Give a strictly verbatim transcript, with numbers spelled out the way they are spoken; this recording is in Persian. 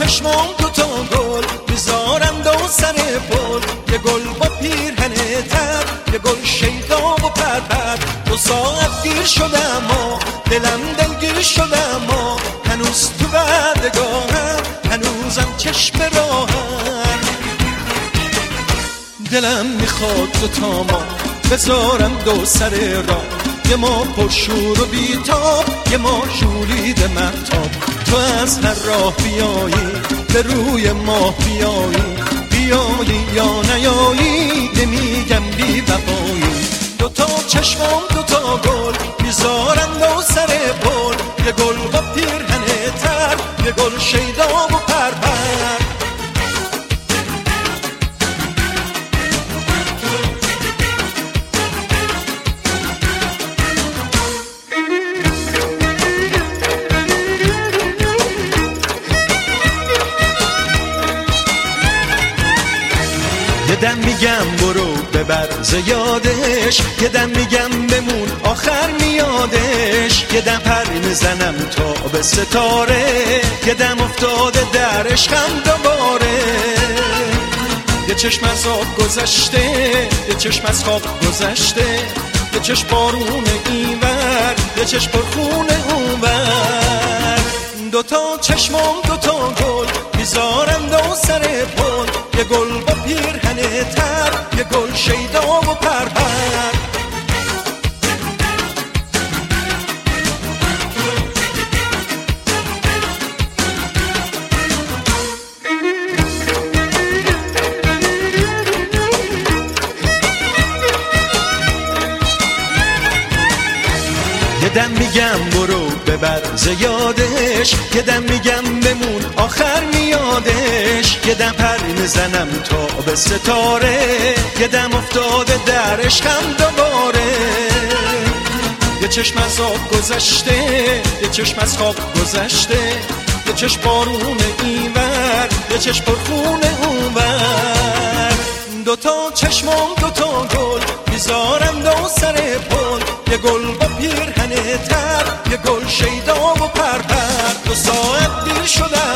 چشمام دو تا گل میذارم دو سر پل، یه گل با پیرهن تر، یه گل شیدا و پرپر. دو ساعت دیر شدم و دلم دلگیر شدم و هنوز تو بعدگاهم، هنوزم چشم راهم. دلم میخواد دو تا ما بذارم دو سر راه، یه ما پرشور و بیتاب، یه ما ژولید مهتاب. تو از هر راه بیایی به روی ماه بیایی، بیایی یا نیایی نمیگم بی وفایی. دو تا چشمام دو تا گل میذارم دو سر پل، یه گل با پیرهن تر، یه گل شیدا و پرپر. یه دم میگم برو ببر زیادش، یه دم میگم بمون آخر میادش. یه دم پر میزنم تا به ستاره، یه دم افتاده در عشقم دوباره. یه چشم از آب گذشته، یه چشم از خواب گذشته، یه چشم بارون اینور، یه چشم پرخون اونور. دو تا چشمام دو تا گل میذارم دو سر پل، یه گل با پیرهن تر، یه گل شیدا و پرپر. یه دم میگم برو ببر زیادش، یه دم میگم بمون آخر میادش. یه دم پر میزنم تا به ستاره، یه دم افتاده در عشقم دوباره. یه چشم از آب گذشته، یه چشم از خواب گذشته، یه چشم بارون اینور، یه چشم پرخون اونور. دو تا چشمام دو تا گل میذارم دو سر پل، یه گل با پیرهن تر، یه گل شیدا و پرپر. دو ساعت دیر شدم